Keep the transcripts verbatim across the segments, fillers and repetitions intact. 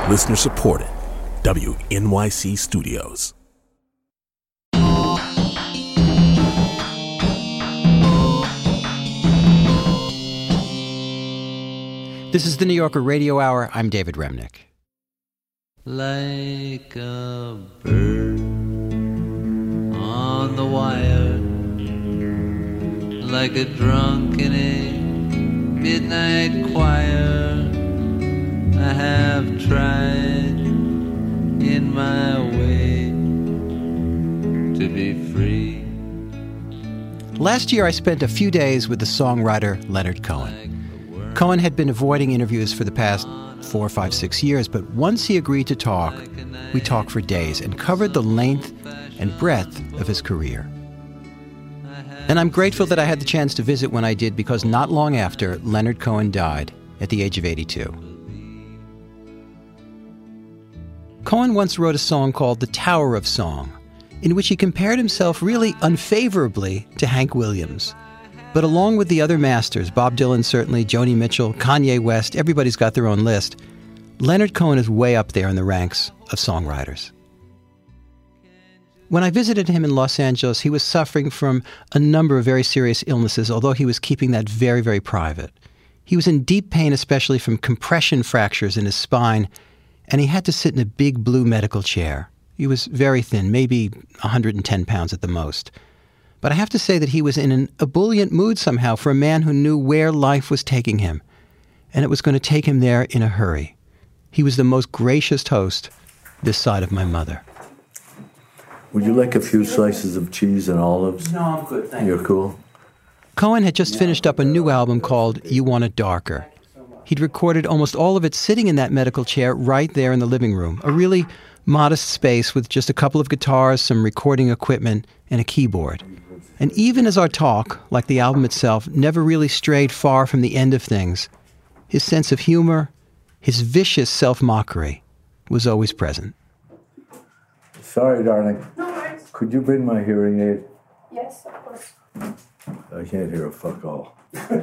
Listener supported. W N Y C Studios. This is the New Yorker Radio Hour. I'm David Remnick. Like a bird on the wire, like a drunk in a midnight choir, I have tried in my way to be free. Last year I spent a few days with the songwriter Leonard Cohen. Cohen had been avoiding interviews for the past four, five, six years, but once he agreed to talk, we talked for days and covered the length and breadth of his career. And I'm grateful that I had the chance to visit when I did, because not long after, Leonard Cohen died at the age of eighty-two. Cohen once wrote a song called The Tower of Song, in which he compared himself really unfavorably to Hank Williams. But along with the other masters, Bob Dylan certainly, Joni Mitchell, Kanye West, everybody's got their own list, Leonard Cohen is way up there in the ranks of songwriters. When I visited him in Los Angeles, he was suffering from a number of very serious illnesses, although he was keeping that very, very private. He was in deep pain, especially from compression fractures in his spine, and he had to sit in a big blue medical chair. He was very thin, maybe one hundred ten pounds at the most. But I have to say that he was in an ebullient mood somehow for a man who knew where life was taking him, and it was going to take him there in a hurry. He was the most gracious host this side of my mother. Would you like a few slices of cheese and olives? No, I'm good, thank you. You're cool? Cohen had just finished up a new album called You Want It Darker. He'd recorded almost all of it sitting in that medical chair right there in the living room, a really modest space with just a couple of guitars, some recording equipment, and a keyboard. And even as our talk, like the album itself, never really strayed far from the end of things, his sense of humor, his vicious self-mockery, was always present. Sorry, darling. No worries. Could you bring my hearing aid? Yes, of course. I can't hear a fuck all.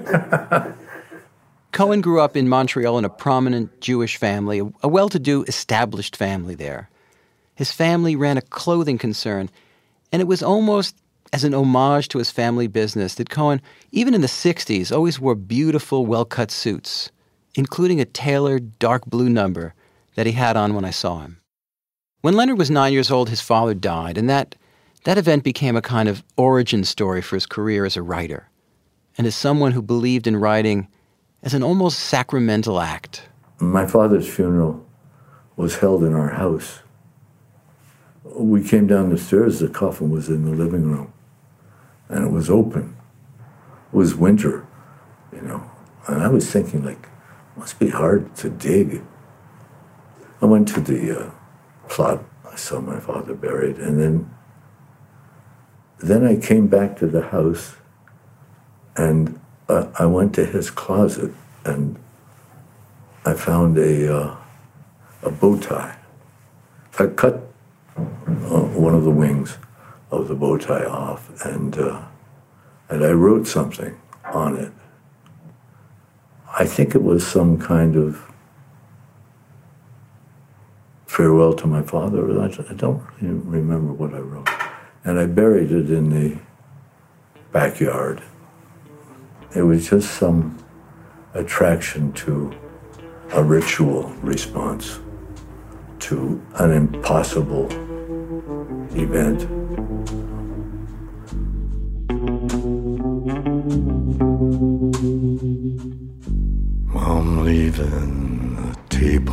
Cohen grew up in Montreal in a prominent Jewish family, a well-to-do, established family there. His family ran a clothing concern, and it was almost as an homage to his family business that Cohen, even in the sixties, always wore beautiful, well-cut suits, including a tailored dark blue number that he had on when I saw him. When Leonard was nine years old, his father died, and that, that event became a kind of origin story for his career as a writer, and as someone who believed in writing as an almost sacramental act. My father's funeral was held in our house. We came down the stairs, the coffin was in the living room, and it was open. It was winter, you know, and I was thinking, like, it must be hard to dig. I went to the uh, plot, I saw my father buried, and then, then I came back to the house, and uh, I went to his closet, and I found a, uh, a bow tie. I cut uh, one of the wings of the bow tie off, and uh, and I wrote something on it. I think it was some kind of farewell to my father. I don't really remember what I wrote. And I buried it in the backyard. It was just some attraction to a ritual response to an impossible event. I'm leaving the table.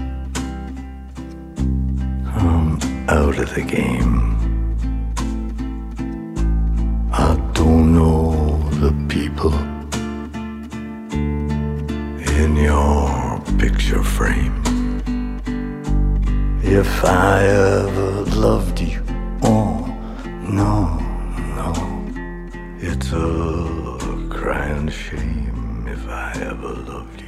I'm out of the game. I don't know the people in your picture frame. If I ever loved you, oh, no, no. It's a crying shame if I ever loved you.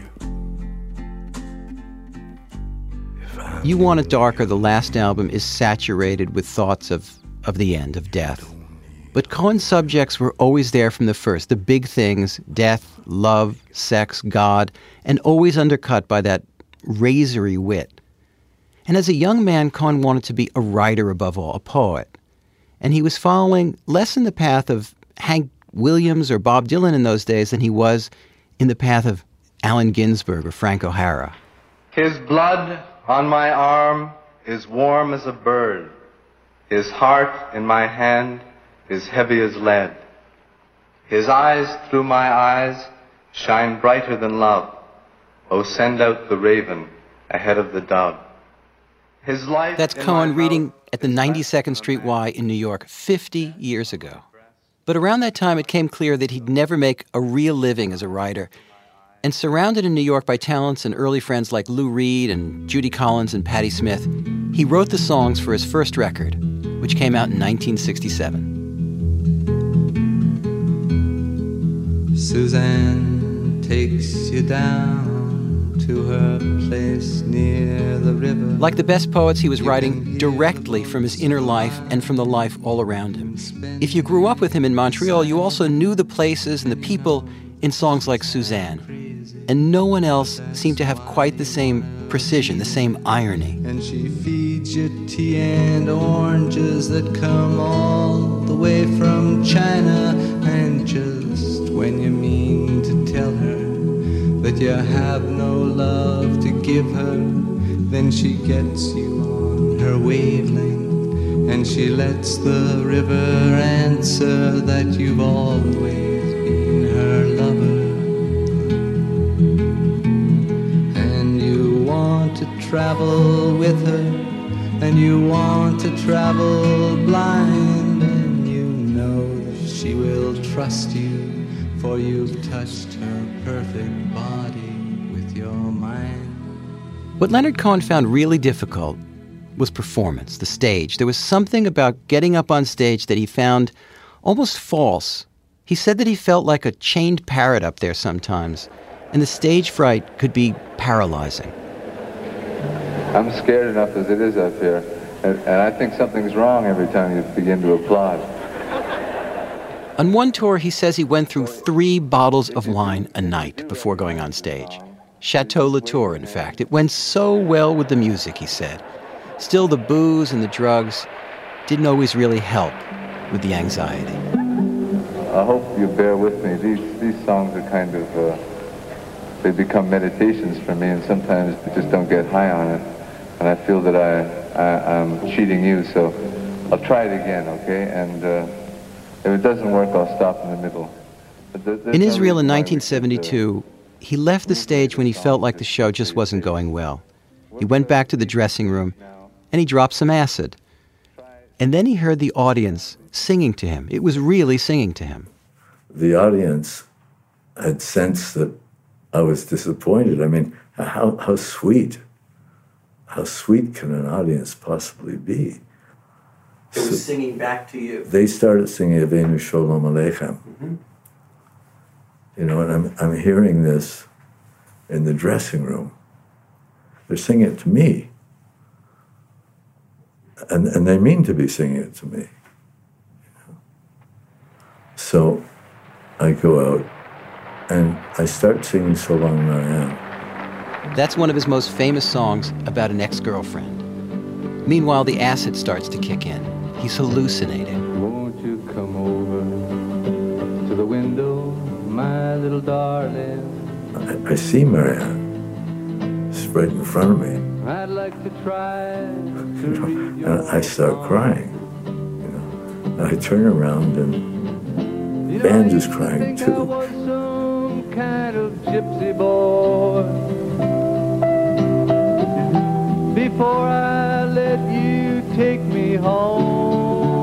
If I You Want It Darker, the last album, is saturated with thoughts of, of the end, of death. But Cohen's subjects were always there from the first, the big things, death, love, sex, God, and always undercut by that razory wit. And as a young man, Cohn wanted to be a writer above all, a poet. And he was following less in the path of Hank Williams or Bob Dylan in those days than he was in the path of Allen Ginsberg or Frank O'Hara. His blood on my arm is warm as a bird. His heart in my hand is heavy as lead. His eyes through my eyes shine brighter than love. Oh, send out the raven ahead of the dove. His life. That's Cohn reading at the ninety-second Street Y in New York fifty years ago. But around that time, it came clear that he'd never make a real living as a writer. And surrounded in New York by talents and early friends like Lou Reed and Judy Collins and Patti Smith, he wrote the songs for his first record, which came out in nineteen sixty-seven. Suzanne takes you down to her place near the river. Like the best poets, he was writing directly from his inner life and from the life all around him. If you grew up with him in Montreal, you also knew the places and the people in songs like Suzanne. And no one else seemed to have quite the same precision, the same irony. And she feeds you tea and oranges that come all the way from China. And just when you mean to tell her that you have no love to give her, then she gets you on her wavelength, and she lets the river answer that you've always been her lover. And you want to travel with her, and you want to travel blind, and you know that she will trust you, for you've touched her perfect body with your mind. What Leonard Cohen found really difficult was performance, the stage. There was something about getting up on stage that he found almost false. He said that he felt like a chained parrot up there sometimes, and the stage fright could be paralyzing. I'm scared enough as it is up here, and, and I think something's wrong every time you begin to applaud. On one tour, he says he went through three bottles of wine a night before going on stage. Chateau Latour, in fact. It went so well with the music, he said. Still, the booze and the drugs didn't always really help with the anxiety. I hope you bear with me. These these songs are kind of, uh, they become meditations for me, and sometimes I just don't get high on it. And I feel that I, I, I'm cheating you, so I'll try it again, okay? And uh, if it doesn't work, I'll stop in the middle. In Israel in nineteen seventy-two, he left the stage when he felt like the show just wasn't going well. He went back to the dressing room, and he dropped some acid. And then he heard the audience singing to him. It was really singing to him. The audience had sensed that I was disappointed. I mean, how, how sweet, how sweet can an audience possibly be? It was so singing back to you. They started singing Avenu Shalom Aleichem. Mm-hmm. You know, and I'm, I'm hearing this in the dressing room. They're singing it to me. And, and they mean to be singing it to me. You know? So I go out and I start singing So Long Marianne. That's one of his most famous songs about an ex-girlfriend. Meanwhile, the acid starts to kick in. He's hallucinating. Won't you come over to the window, my little darling? I, I see Marianne. It's right in front of me. I'd like to try to You know, read your and I start crying. You know, and I turn around and the band is crying too. I was some kind of gypsy boy before I let you take me home.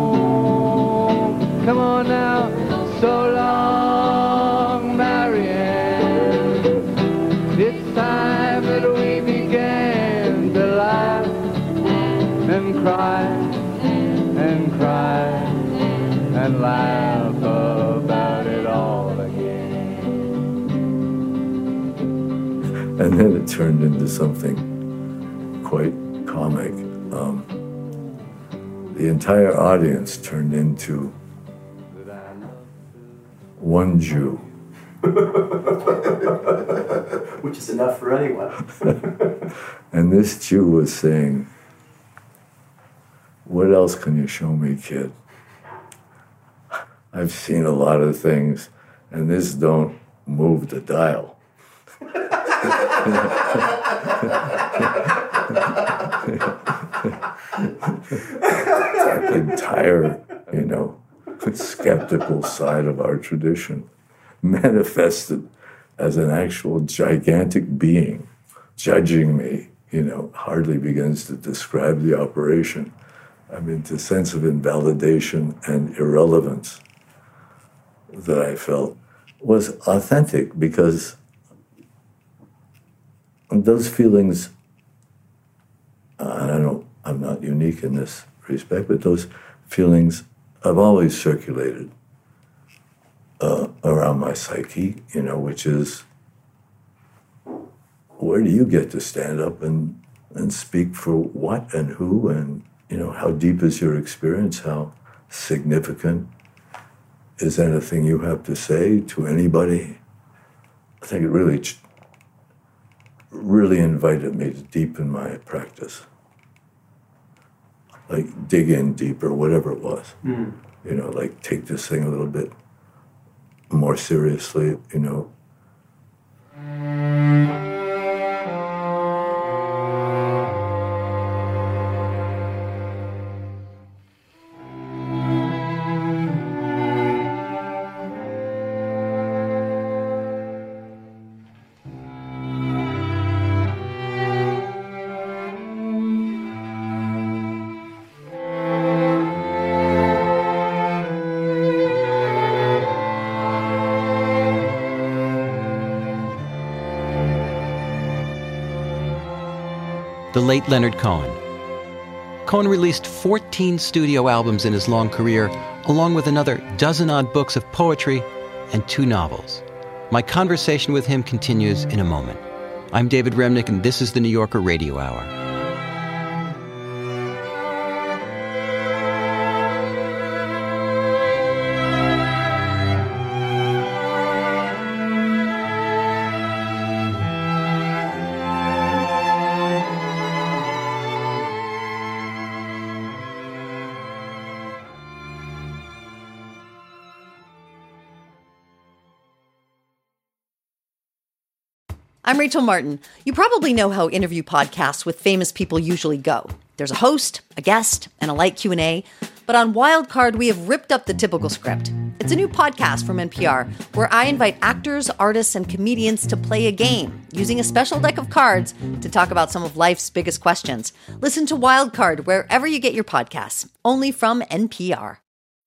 Come on now, so long, Marianne. It's time that we began to laugh and cry and cry and laugh about it all again. And then it turned into something quite comic. Um, the entire audience turned into one Jew. Which is enough for anyone. And this Jew was saying, what else can you show me, kid? I've seen a lot of things, and this don't move the dial. That entire, you know, skeptical side of our tradition manifested as an actual gigantic being judging me, you know, hardly begins to describe the operation. I mean, the sense of invalidation and irrelevance that I felt was authentic, because those feelings, uh, I don't know, I'm not unique in this respect, but those feelings have always circulated uh, around my psyche, you know, which is, where do you get to stand up and, and speak for what and who, and, you know, how deep is your experience? How significant is anything you have to say to anybody? I think it really, really invited me to deepen my practice. Like dig in deeper, whatever it was. Mm. You know, like take this thing a little bit more seriously, you know. The late Leonard Cohen. Cohen released fourteen studio albums in his long career, along with another dozen-odd books of poetry and two novels. My conversation with him continues in a moment. I'm David Remnick, and this is the New Yorker Radio Hour. I'm Rachel Martin. You probably know how interview podcasts with famous people usually go. There's a host, a guest, and a light Q and A. But on Wildcard, we have ripped up the typical script. It's a new podcast from N P R where I invite actors, artists, and comedians to play a game using a special deck of cards to talk about some of life's biggest questions. Listen to Wildcard wherever you get your podcasts, only from N P R.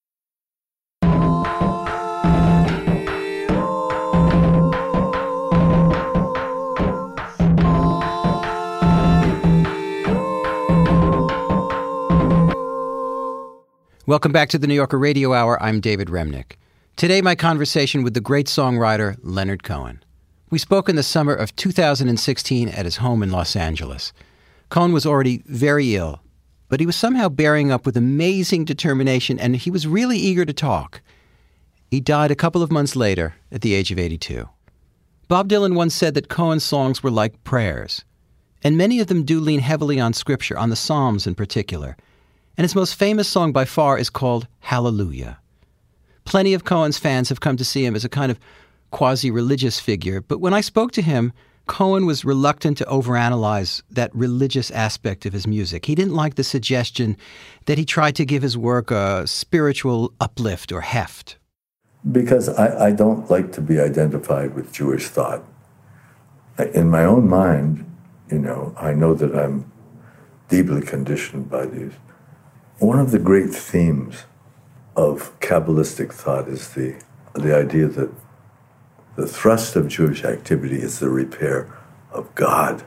Welcome back to the New Yorker Radio Hour. I'm David Remnick. Today, my conversation with the great songwriter Leonard Cohen. We spoke in the summer of two thousand sixteen at his home in Los Angeles. Cohen was already very ill, but he was somehow bearing up with amazing determination, and he was really eager to talk. He died a couple of months later at the age of eighty-two. Bob Dylan once said that Cohen's songs were like prayers, and many of them do lean heavily on Scripture, on the Psalms in particular. And his most famous song by far is called Hallelujah. Plenty of Cohen's fans have come to see him as a kind of quasi-religious figure, but when I spoke to him, Cohen was reluctant to overanalyze that religious aspect of his music. He didn't like the suggestion that he tried to give his work a spiritual uplift or heft. Because I, I don't like to be identified with Jewish thought. In my own mind, you know, I know that I'm deeply conditioned by these. One of the great themes of Kabbalistic thought is the, the idea that the thrust of Jewish activity is the repair of God.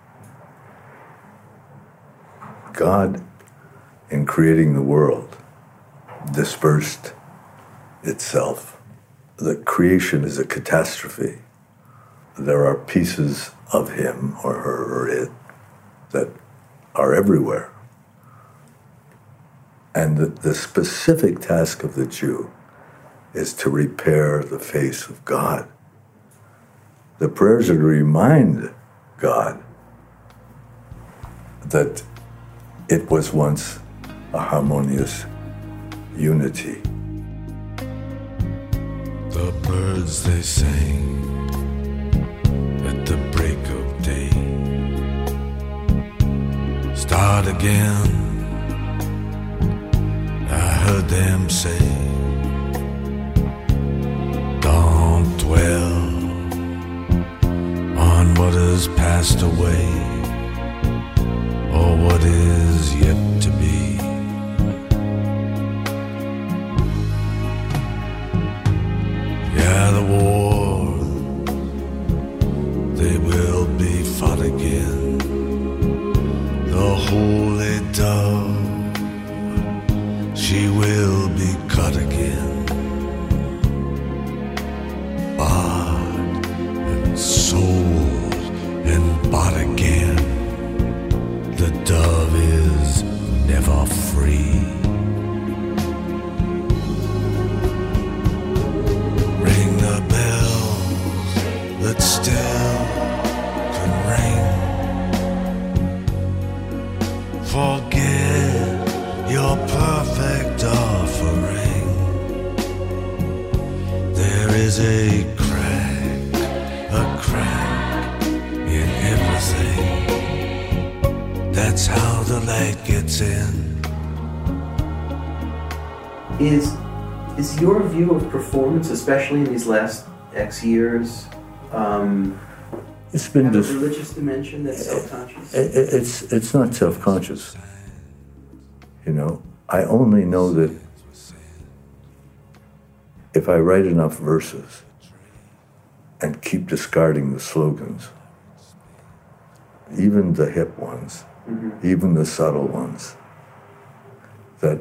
God, in creating the world, dispersed itself. The creation is a catastrophe. There are pieces of him or her or it that are everywhere. And the, the specific task of the Jew is to repair the face of God. The prayers are to remind God that it was once a harmonious unity. The birds they sang at the break of day. Start again, I heard them say. Don't dwell on what has passed away, or what is yet to be. Yeah, the war, they will be fought again. The holy dove, she will be cut again. Bought and sold and bought again. The dove is never free. Ring the bells that still can ring. Forget your perfect offering. There is a crack, a crack in everything. That's how the light gets in. Is is your view of performance, especially in these last X years, um, It's been have a dis- religious dimension that's self-conscious? it, it- it's it's not self-conscious. You know, I only know that if I write enough verses and keep discarding the slogans, even the hip ones, mm-hmm. even the subtle ones, that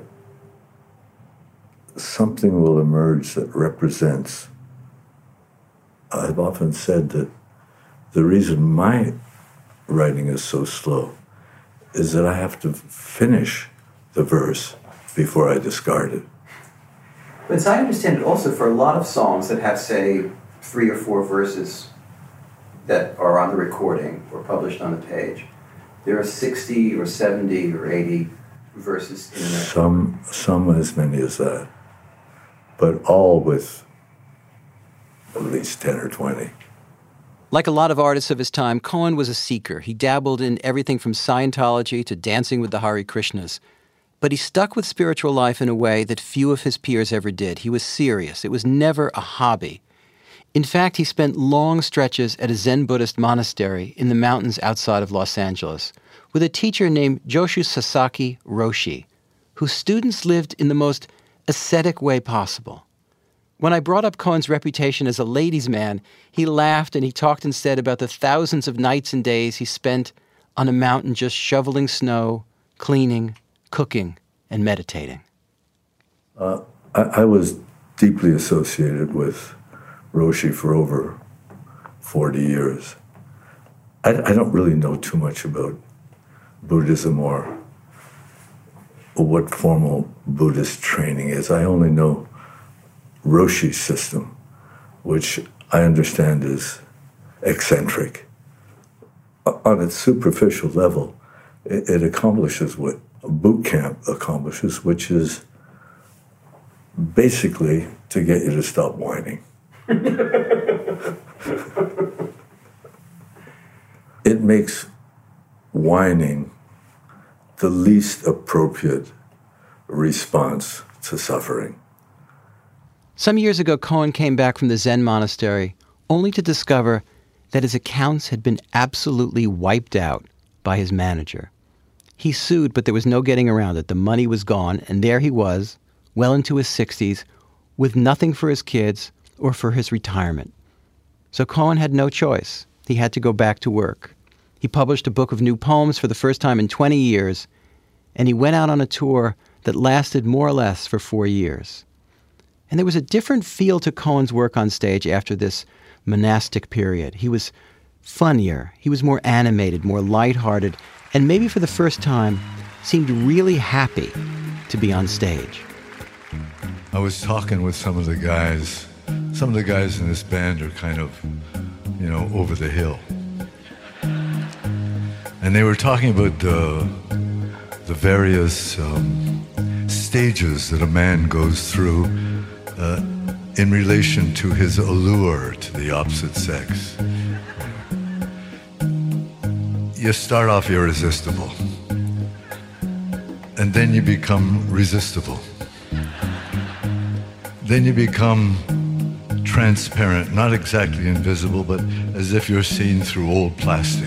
something will emerge that represents. I've often said that the reason my writing is so slow is that I have to finish the verse before I discard it. But as I understand it, also for a lot of songs that have, say, three or four verses that are on the recording or published on the page, there are sixty or seventy or eighty verses in there. Some, some as many as that, but all with at least ten or twenty. Like a lot of artists of his time, Cohen was a seeker. He dabbled in everything from Scientology to Dancing with the Hare Krishnas. But he stuck with spiritual life in a way that few of his peers ever did. He was serious. It was never a hobby. In fact, he spent long stretches at a Zen Buddhist monastery in the mountains outside of Los Angeles with a teacher named Joshu Sasaki Roshi, whose students lived in the most ascetic way possible. When I brought up Cohen's reputation as a ladies' man, he laughed and he talked instead about the thousands of nights and days he spent on a mountain just shoveling snow, cleaning, cooking, and meditating. Uh, I, I was deeply associated with Roshi for over forty years. I, I don't really know too much about Buddhism or what formal Buddhist training is. I only know Roshi's system, which I understand is eccentric. On its superficial level, it, it accomplishes what a boot camp accomplishes, which is basically to get you to stop whining. It makes whining the least appropriate response to suffering. Some years ago, Cohen came back from the Zen monastery only to discover that his accounts had been absolutely wiped out by his manager. He sued, but there was no getting around it. The money was gone, and there he was, well into his sixties, with nothing for his kids or for his retirement. So Cohen had no choice. He had to go back to work. He published a book of new poems for the first time in twenty years, and he went out on a tour that lasted more or less for four years. And there was a different feel to Cohen's work on stage after this monastic period. He was funnier, he was more animated, more lighthearted, and maybe for the first time seemed really happy to be on stage. I was talking with some of the guys. Some of the guys in this band are kind of, you know, over the hill. And they were talking about the, the various um, stages that a man goes through uh, in relation to his allure to the opposite sex. You start off irresistible, and then you become resistible. Then you become transparent, not exactly invisible, but as if you're seen through old plastic.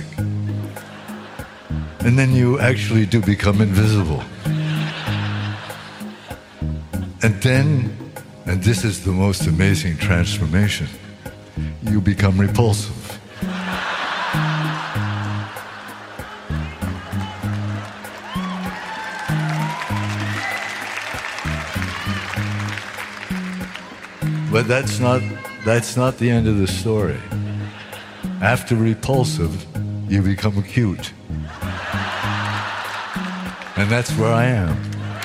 And then you actually do become invisible. And then, and this is the most amazing transformation, you become repulsive. But that's not, that's not the end of the story. After repulsive, you become cute. And that's where I am.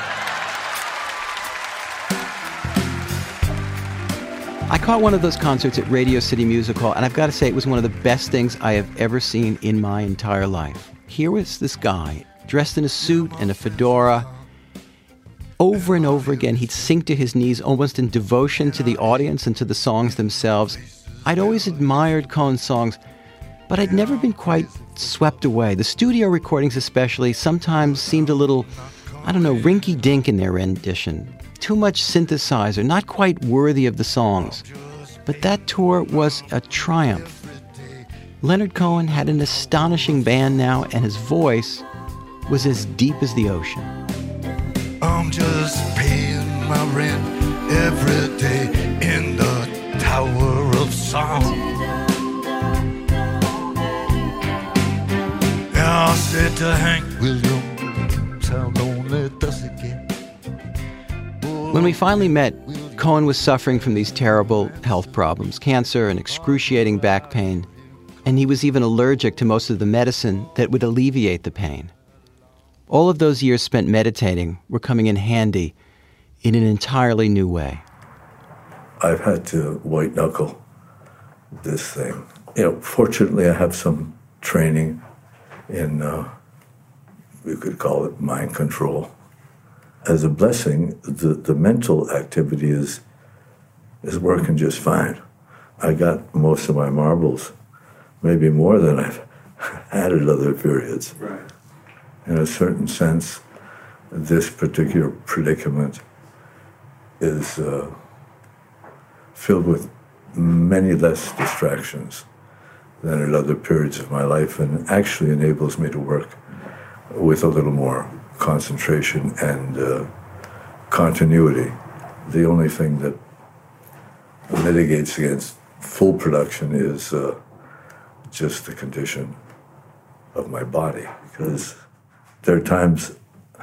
I caught one of those concerts at Radio City Music Hall, and I've got to say it was one of the best things I have ever seen in my entire life. Here was this guy, dressed in a suit and a fedora. Over and over again, he'd sink to his knees almost in devotion to the audience and to the songs themselves. I'd always admired Cohen's songs, but I'd never been quite swept away. The studio recordings especially sometimes seemed a little, I don't know, rinky-dink in their rendition. Too much synthesizer, not quite worthy of the songs. But that tour was a triumph. Leonard Cohen had an astonishing band now, and his voice was as deep as the ocean. I'm just paying my rent every day in the Tower of Song. Yeah, I said to Hank Williams, how lonely does it get? When we finally met, Cohen was suffering from these terrible health problems, cancer and excruciating back pain, and he was even allergic to most of the medicine that would alleviate the pain. All of those years spent meditating were coming in handy in an entirely new way. I've had to white-knuckle this thing. You know, fortunately, I have some training in, uh, we could call it mind control. As a blessing, the, the mental activity is, is working just fine. I got most of my marbles, maybe more than I've had at other periods. Right. In a certain sense, this particular predicament is uh, filled with many less distractions than at other periods of my life, and actually enables me to work with a little more concentration and uh, continuity. The only thing that mitigates against full production is uh, just the condition of my body, because there are times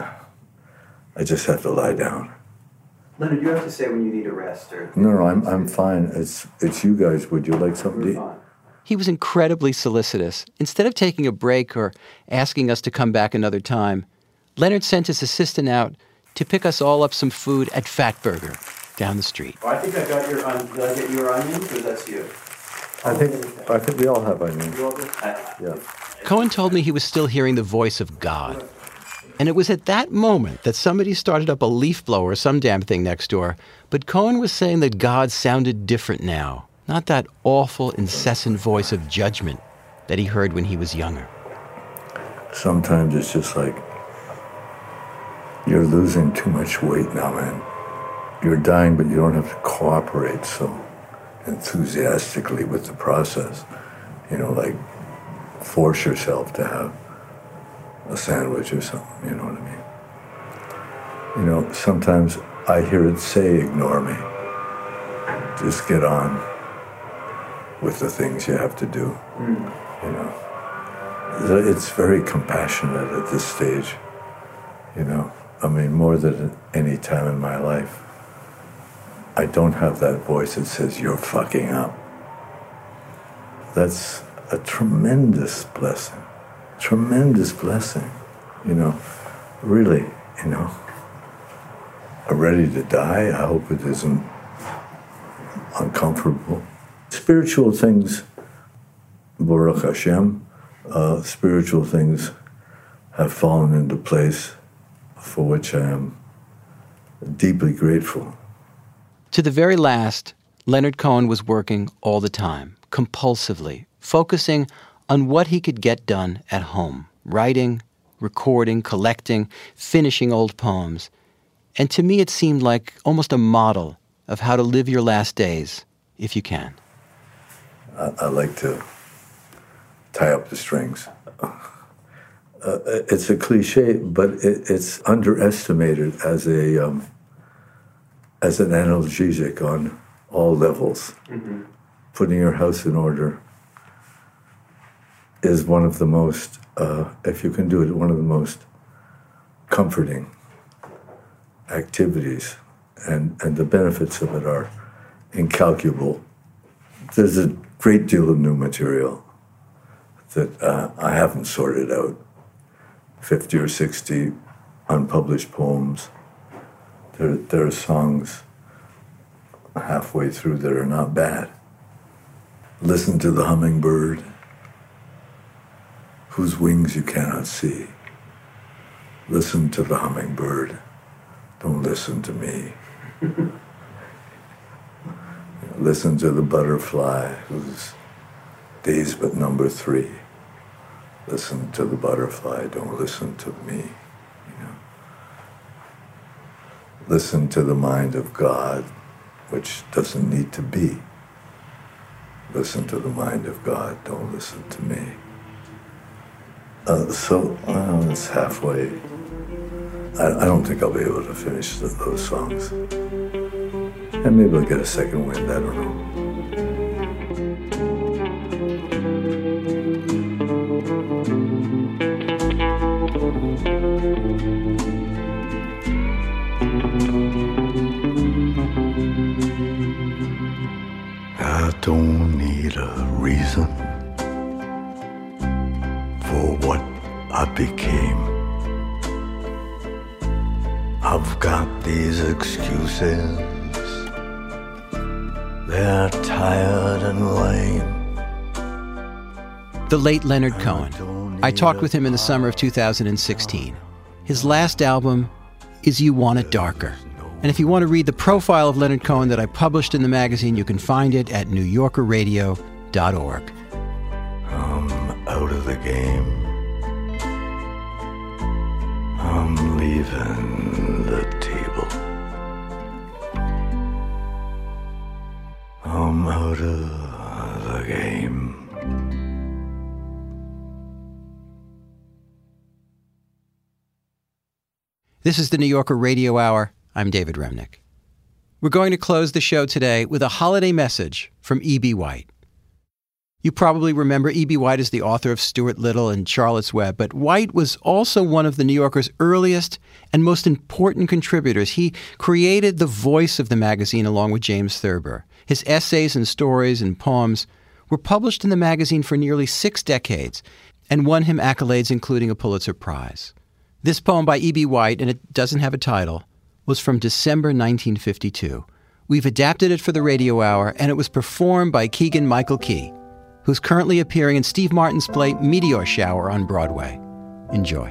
I just have to lie down. Leonard, you have to say when you need a rest. Or no, no, I'm I'm fine. It's it's you guys. Would you like something to eat? He was incredibly solicitous. Instead of taking a break or asking us to come back another time, Leonard sent his assistant out to pick us all up some food at Fatburger down the street. Oh, I think I got your on. Did I get your onions, or that's you? I think I think we all have onions. Yeah. Cohen told me he was still hearing the voice of God. And it was at that moment that somebody started up a leaf blower or some damn thing next door. But Cohen was saying that God sounded different now, not that awful, incessant voice of judgment that he heard when he was younger. Sometimes it's just like, you're losing too much weight now, man. You're dying, but you don't have to cooperate so enthusiastically with the process. You know, like, force yourself to have a sandwich or something, you know what I mean? You know, sometimes I hear it say, ignore me. Just get on with the things you have to do, mm. you know. It's very compassionate at this stage, you know. I mean, more than at any time in my life, I don't have that voice that says, you're fucking up. That's a tremendous blessing. Tremendous blessing, you know, really, you know. I'm ready to die. I hope it isn't uncomfortable. Spiritual things, Baruch Hashem, uh, spiritual things have fallen into place, for which I am deeply grateful. To the very last, Leonard Cohen was working all the time, compulsively, focusing on what he could get done at home, writing, recording, collecting, finishing old poems. And to me it seemed like almost a model of how to live your last days, if you can. I, I like to tie up the strings. Uh, it's a cliche, but it, it's underestimated as a um, as an analgesic on all levels. Mm-hmm. Putting your house in order is one of the most, uh, if you can do it, one of the most comforting activities, and, and the benefits of it are incalculable. There's a great deal of new material that uh, I haven't sorted out. fifty or sixty unpublished poems. There, there are songs halfway through that are not bad. Listen to the hummingbird, whose wings you cannot see. Listen to the hummingbird. Don't listen to me. Listen to the butterfly, whose days but number three. Listen to the butterfly, don't listen to me. You know. Listen to the mind of God, which doesn't need to be. Listen to the mind of God, don't listen to me. Uh, so, well, it's halfway. I, I don't think I'll be able to finish the, those songs. And maybe I'll get a second wind, I don't know. I don't need a reason for what I became. I've got these excuses, they're tired and lame. The late Leonard Cohen. I talked with him in the summer of two thousand sixteen. His last album is You Want It Darker. And if you want to read the profile of Leonard Cohen that I published in the magazine, you can find it at new yorker radio dot org. I'm out of the game. I'm leaving the table. I'm out of the game. This is the New Yorker Radio Hour. I'm David Remnick. We're going to close the show today with a holiday message from E B. White. You probably remember E B. White as the author of Stuart Little and Charlotte's Web, but White was also one of the New Yorker's earliest and most important contributors. He created the voice of the magazine along with James Thurber. His essays and stories and poems were published in the magazine for nearly six decades and won him accolades including a Pulitzer Prize. This poem by E B. White, and it doesn't have a title, was from December nineteen fifty-two. We've adapted it for the Radio Hour, and it was performed by Keegan-Michael Key, who's currently appearing in Steve Martin's play Meteor Shower on Broadway. Enjoy.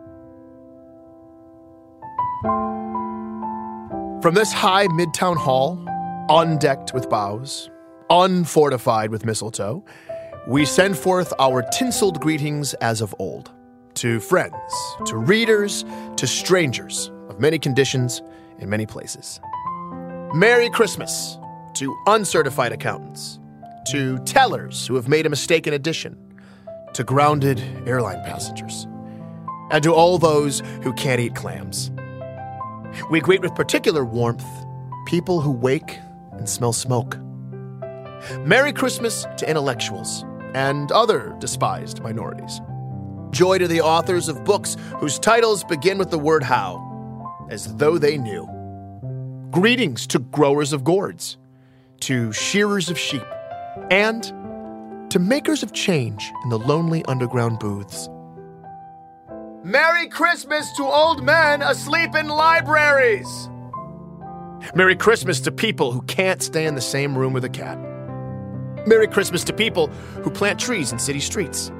From this high midtown hall, undecked with boughs, unfortified with mistletoe, we send forth our tinseled greetings as of old. To friends, to readers, to strangers of many conditions in many places. Merry Christmas to uncertified accountants, to tellers who have made a mistaken addition, to grounded airline passengers, and to all those who can't eat clams. We greet with particular warmth people who wake and smell smoke. Merry Christmas to intellectuals and other despised minorities. Joy to the authors of books whose titles begin with the word how, as though they knew. Greetings to growers of gourds, to shearers of sheep, and to makers of change in the lonely underground booths. Merry Christmas to old men asleep in libraries! Merry Christmas to people who can't stay in the same room with a cat. Merry Christmas to people who plant trees in city streets.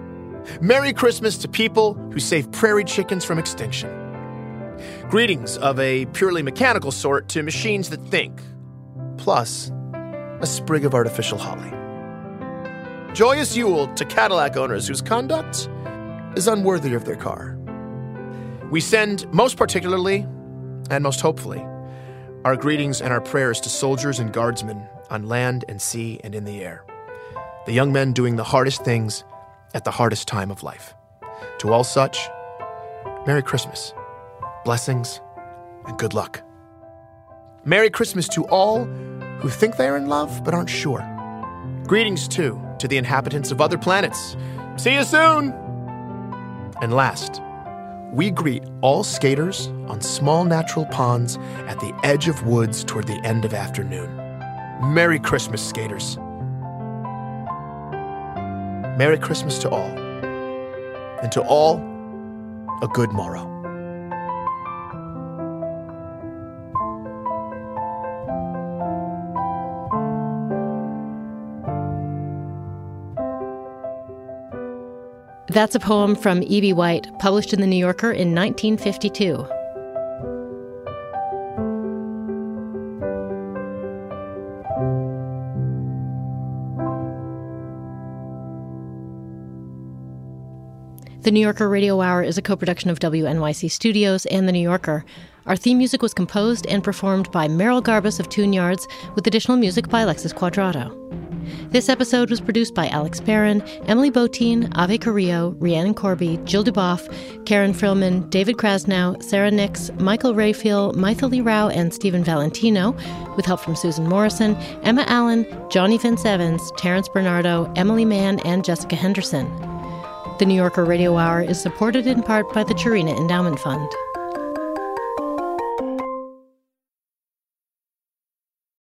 Merry Christmas to people who save prairie chickens from extinction. Greetings of a purely mechanical sort to machines that think, plus a sprig of artificial holly. Joyous Yule to Cadillac owners whose conduct is unworthy of their car. We send most particularly, and most hopefully, our greetings and our prayers to soldiers and guardsmen on land and sea and in the air. The young men doing the hardest things at the hardest time of life. To all such, Merry Christmas, blessings, and good luck. Merry Christmas to all who think they are in love but aren't sure. Greetings, too, to the inhabitants of other planets. See you soon! And last, we greet all skaters on small natural ponds at the edge of woods toward the end of afternoon. Merry Christmas, skaters. Merry Christmas to all. And to all, a good morrow. That's a poem from E B. White, published in The New Yorker in nineteen fifty-two. The New Yorker Radio Hour is a co-production of W N Y C Studios and The New Yorker. Our theme music was composed and performed by Merrill Garbus of Tune Yards, with additional music by Alexis Quadrato. This episode was produced by Alex Barron, Emily Botine, Ave Carrillo, Rhiannon Corby, Jill Duboff, Karen Frillman, David Krasnow, Sarah Nix, Michael Rayfield, Maithili Rao, and Stephen Valentino, with help from Susan Morrison, Emma Allen, Johnny Vince Evans, Terrence Bernardo, Emily Mann, and Jessica Henderson. The New Yorker Radio Hour is supported in part by the Churina Endowment Fund.